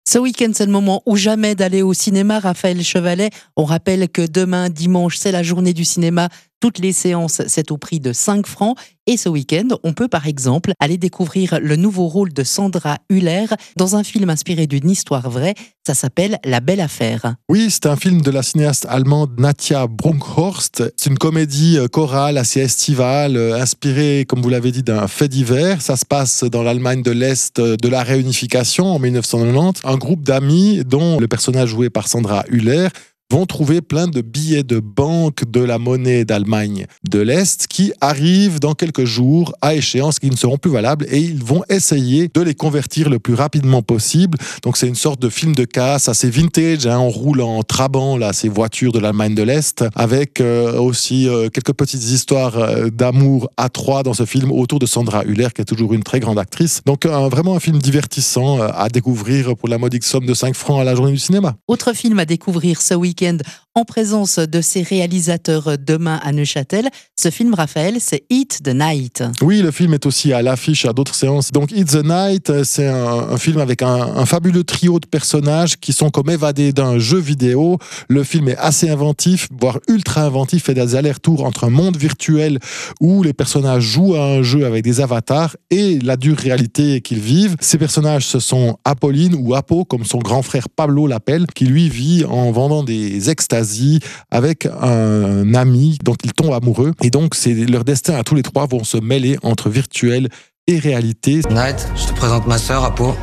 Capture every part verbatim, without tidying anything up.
Ce week-end, c'est le moment ou jamais d'aller au cinéma. Raphaël Chevalet, on rappelle que demain, dimanche, c'est la journée du cinéma. Toutes les séances, c'est au prix de cinq francs. Et ce week-end, on peut par exemple aller découvrir le nouveau rôle de Sandra Hüller dans un film inspiré d'une histoire vraie. Ça s'appelle La Belle Affaire. Oui, c'est un film de la cinéaste allemande Nadja Brunkhorst. C'est une comédie chorale assez estivale, inspirée, comme vous l'avez dit, d'un fait divers. Ça se passe dans l'Allemagne de l'Est de la réunification en mille neuf cent quatre-vingt-dix. Un groupe d'amis, dont le personnage joué par Sandra Hüller, vont trouver plein de billets de banque de la monnaie d'Allemagne de l'Est qui arrivent dans quelques jours à échéance, qui ne seront plus valables, et ils vont essayer de les convertir le plus rapidement possible. Donc c'est une sorte de film de casse assez vintage, hein. On roule en Trabant, là, ces voitures de l'Allemagne de l'Est, avec euh, aussi euh, quelques petites histoires euh, d'amour à trois dans ce film autour de Sandra Hüller, qui est toujours une très grande actrice. Donc euh, vraiment un film divertissant euh, à découvrir pour la modique somme de cinq francs à la journée du cinéma. Autre film à découvrir ce week-end en présence de ses réalisateurs demain à Neuchâtel. Ce film, Raphaël, c'est Eat the Night. Oui, le film est aussi à l'affiche à d'autres séances. Donc Eat the Night, c'est un, un film avec un, un fabuleux trio de personnages qui sont comme évadés d'un jeu vidéo. Le film est assez inventif, voire ultra inventif, fait des allers-retours entre un monde virtuel où les personnages jouent à un jeu avec des avatars et la dure réalité qu'ils vivent. Ces personnages, ce sont Apolline ou Apo, comme son grand frère Pablo l'appelle, qui lui vit en vendant des extasies avec un ami dont il tombe amoureux. Et donc, c'est leur destin à tous les trois vont se mêler entre virtuel et réalité. Night, je te présente ma sœur, Apo.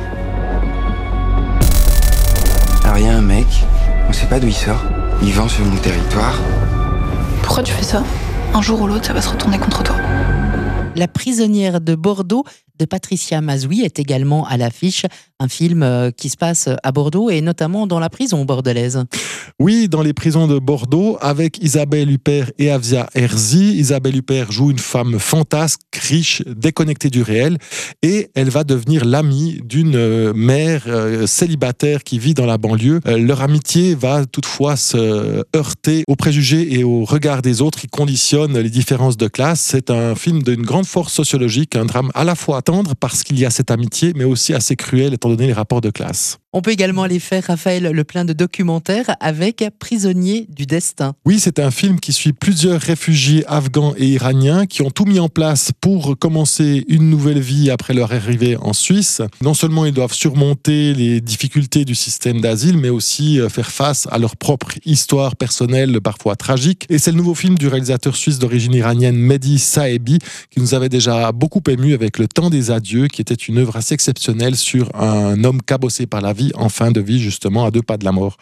Alors, il y a un mec, on sait pas d'où il sort, il vend sur mon territoire. Pourquoi tu fais ça? Un jour ou l'autre, ça va se retourner contre toi. La prisonnière de Bordeaux de Patricia Mazoui est également à l'affiche. Un film qui se passe à Bordeaux et notamment dans la prison bordelaise. Oui, dans les prisons de Bordeaux, avec Isabelle Huppert et Avia Herzi. Isabelle Huppert joue une femme fantasque, riche, déconnectée du réel, et elle va devenir l'amie d'une mère célibataire qui vit dans la banlieue. Leur amitié va toutefois se heurter aux préjugés et au regard des autres qui conditionnent les différences de classe. C'est un film d'une grande force sociologique, un drame à la fois tendre parce qu'il y a cette amitié, mais aussi assez cruel étant donné les rapports de classe. On peut également aller faire, Raphaël, le plein de documentaires avec Prisonniers du destin. Oui, c'est un film qui suit plusieurs réfugiés afghans et iraniens qui ont tout mis en place pour commencer une nouvelle vie après leur arrivée en Suisse. Non seulement ils doivent surmonter les difficultés du système d'asile, mais aussi faire face à leur propre histoire personnelle, parfois tragique. Et c'est le nouveau film du réalisateur suisse d'origine iranienne Mehdi Saebi, qui nous avait déjà beaucoup ému avec Le Temps des Adieux, qui était une œuvre assez exceptionnelle sur un homme cabossé par la vie en fin de vie, justement, à deux pas de la mort.